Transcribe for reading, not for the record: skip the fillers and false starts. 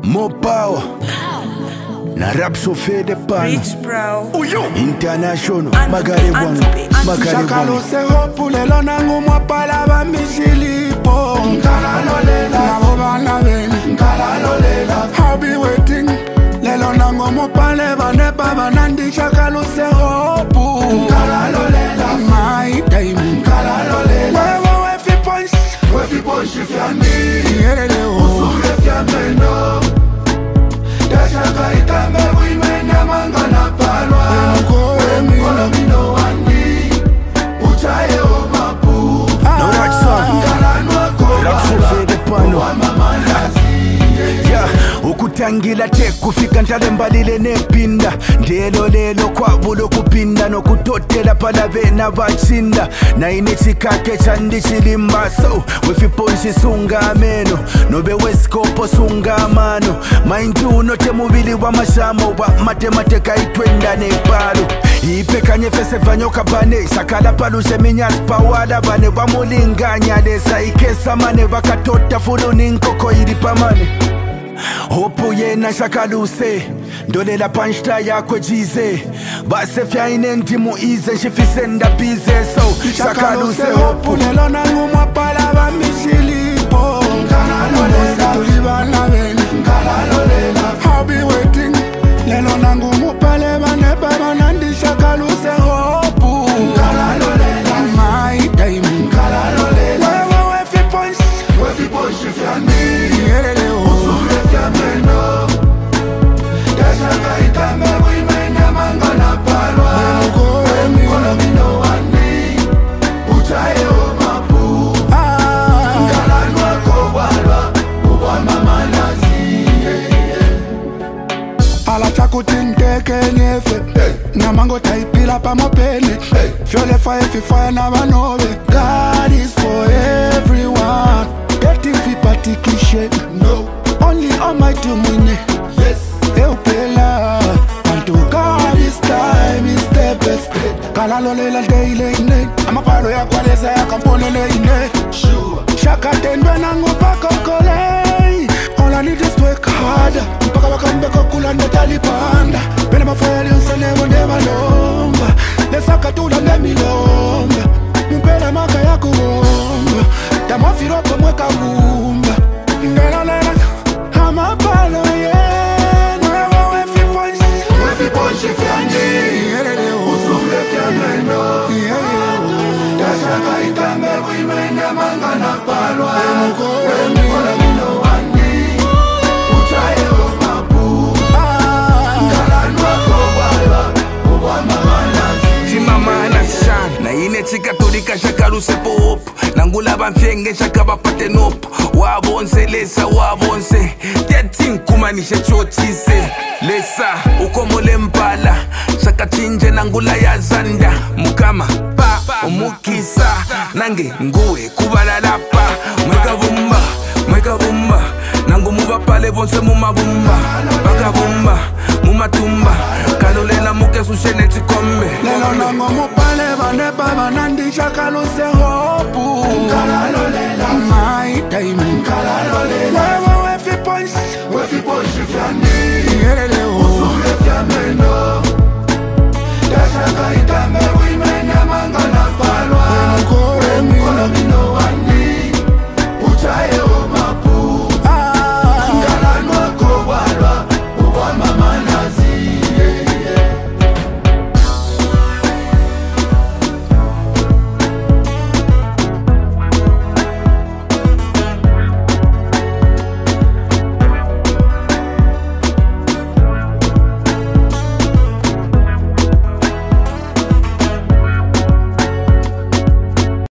More power. Na rap so fede pan. Rich bro. International. Magare one. Shakalo se hopu lelo nangu mwapala ba misilipo. Nkala lolela. Nabo bana beni. Nkala lolela. I'll be waiting. Lelo nangu mwapale banepa banandi. Shakalo se hopu. Nkala lolela. My time. Nkala lolela. Wewe wefi punch. Wefi punch fiandi. Yerele o. Usule fiameno. Dashaka itame wimene mangana palwa. Mkola mino wandi Uchaye o mapu. No that song. Rap so fede pano. Ukutangila te kufika ntale mbalile nepinda. Ndelo lelo kwa bulo kupinda. No kutotela pala vena bachinda. Na inechikake chandi chilimba. So wefi ponshi sunga ameno. Nobe weskopo sunga amano. Maindu note mubili wa mashamo. Wa matemateka itwenda nepalo. Ipe kanye fese vanyoka bane. Sakala palu sheminyas pawada bane. Wamulinganya desa ikesa mane. Wakatota fulu ninkoko iripamane. Hopo yena shakaluse Ndole la panchta yakwe jize Base fya inendi muize Shifisenda bize So shakaluse hopo Lelo nangu mwapala ba misilipo. Nkala lolela. Tulibana beni. Nkala lolela. I'll be waiting. Lelo nangu mwapale banepa banandi. Shakaluse hopo. Nkala lolela. My time. Nkala lolela. Wewe wefi punch. Wefi punch fiandi. Yerele o. Meno Dashaka itame wimene mangana palwa. Mkola mino wandi Uchaye o mapu. Nkala nwako walwa Uwa mama nazi. Ala chaku tinteke nyefe. Namango taipila pa mopene. Fyole fire fire na vanove. God is for everyone. Getting fi party cliche. No only Almighty Mwine. Yes. Eupela. And to God this time is the best. Kala lolela daily ine. Amapalo ya kwaleza ya kampone le ine. Sure. Shaka tendwe nangu pako kole. All I need is to work harder. Mpaka wakambe kukula netalipanda. Pene mafayali usene wende malomba. Lesaka tula nemilomba. Mpele maka ya kuomba. Tamafiro mweka umba. Ngela lela. Amapalo yen. Wewe wefi punch. Wefi punch fiandi. Yerele o. Usule fiameno. Dashaka itame wimene mangana palwa. Mkola mino wandi Uchaye o mapu. Nkala nwako walwa Uwa mama nazi. Chimama na shan Na ine chika turika shakaluse pop Nangula bamfyenge shaka bapate nopo Wabonse lesa wabonse Tetin kumanishe chotise Lesa ukomole mpala Shaka chinje nangula ya zanda Mukama pa umukisa Nange nguwe kubalalapa Mweka bumba Nangu muba pale bonse mumabumba Baka bumba mumatumba Kalolela muke sushene chikombe Lelo nango mupale banepa banandi. Shakaluse hopu. Nkala lolela. My time. Nkala lolela.